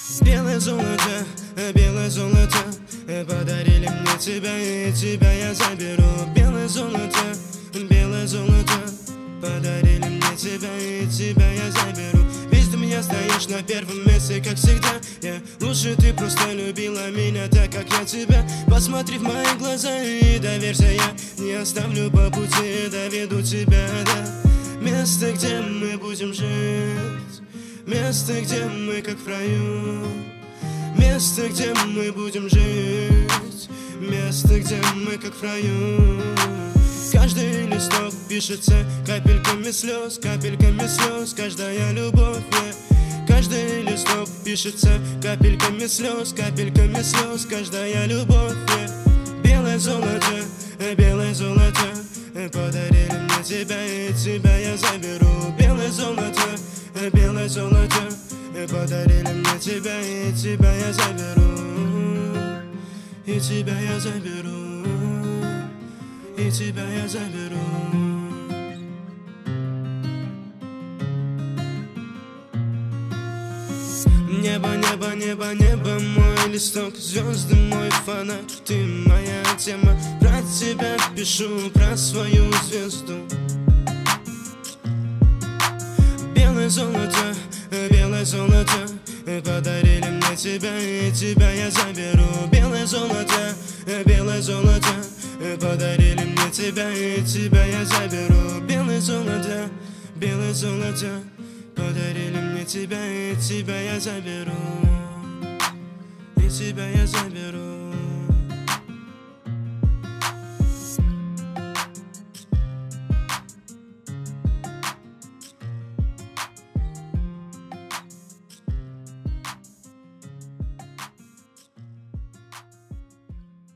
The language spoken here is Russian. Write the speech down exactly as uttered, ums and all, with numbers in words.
Белое золото, белое золото, подарили мне тебя, и тебя я заберу. Белое золото, белое золото, подарили мне тебя, и тебя я заберу. Ведь ты меня стоишь на первом месте, как всегда. Я лучше, ты просто любила меня так, как я тебя. Посмотри в мои глаза и доверься, я не оставлю по пути, доведу тебя до места, где мы будем жить. Место, где мы как в раю. Место, где мы будем жить. Место, где мы как в раю. Каждый листок пишется капельками слез, капельками слез, каждая любовь, yeah. Каждый листок пишется капельками слез, капельками слез, каждая любовь, yeah. Белое золото, белое золото, подарили мне тебя, и тебя я заберу. Белое золото, белое золото, подарили мне тебя, и тебя я заберу. И тебя я заберу. И тебя я заберу. Небо, небо, небо, небо, мой листок, звезды, мой фонарь, ты моя тема. Про тебя пишу, про свою звезду. Белое золото, белое золото, подарили мне тебя, и тебя я заберу. Белое золото, белое золото, подарили мне тебя, и тебя я заберу. Белое золото, белое золото, подарили мне тебя, и тебя я заберу. И тебя я заберу.